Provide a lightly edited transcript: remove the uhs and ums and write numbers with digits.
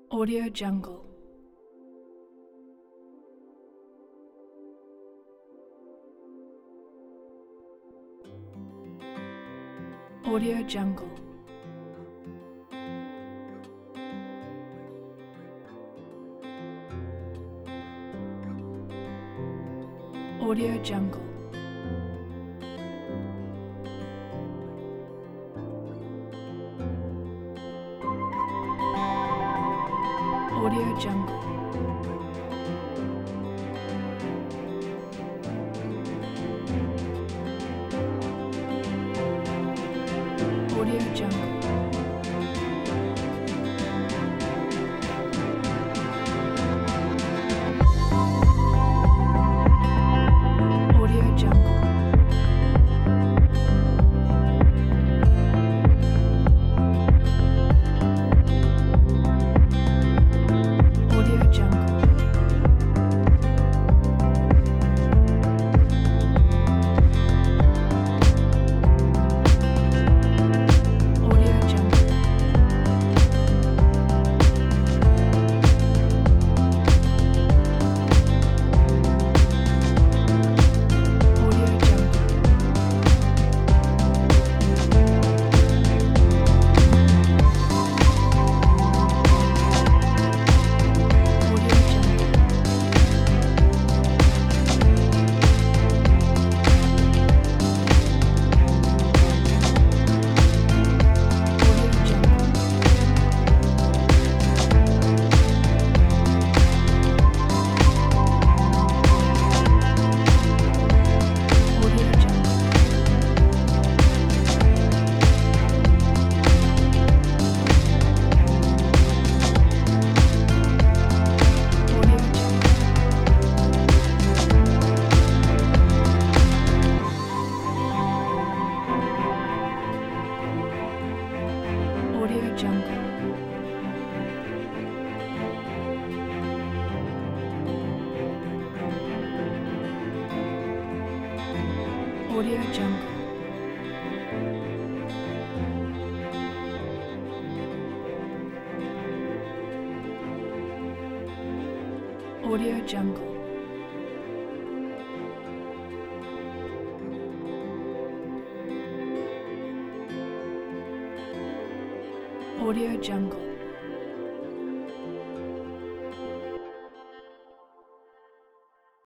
Audio Jungle. Audio Jungle. Audio Jungle. Audio Jungle. Audio Jungle. Audio Jungle. Audio Jungle. Audio Jungle. Audio Jungle. Audio Jungle. Audio Jungle. Audio Jungle. Audio Jungle. Audio Jungle. Audio Jungle. Audio Jungle. Audio Jungle.